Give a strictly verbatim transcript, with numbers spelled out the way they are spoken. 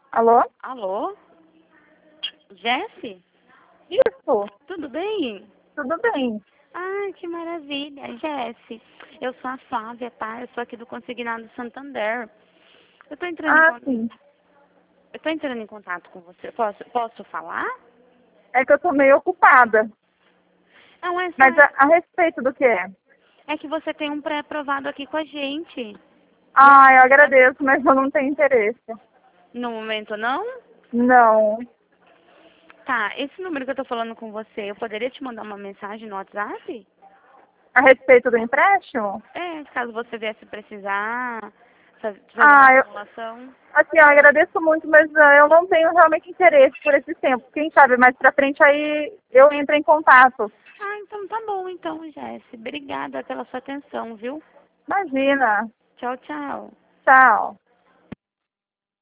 Alô? Alô? Jesse? Isso, Tudo bem? tudo bem. Ah, que maravilha. Jesse, eu sou a Flávia, tá? Eu sou aqui do Consignado Santander. Eu tô entrando em, Ah, con- sim. eu tô entrando em contato com você. Posso, posso falar? É que eu tô meio ocupada. Não, é só... Mas a, a respeito do que é? É que você tem um pré-aprovado aqui com a gente. E Ah, eu aí, tá- agradeço, mas eu não tenho interesse. no momento não? Não. Tá, esse número que eu tô falando com você, eu poderia te mandar uma mensagem no WhatsApp? A respeito do empréstimo? É, caso você viesse precisar fa- fazer uma Ah, eu, simulação. assim, eu agradeço muito, mas ah, eu não tenho realmente interesse por esse tempo. Quem sabe mais pra frente aí eu entro em contato. Ah, então tá bom, então, Jesse. Obrigada pela sua atenção, viu? Imagina. Tchau, tchau. Tchau.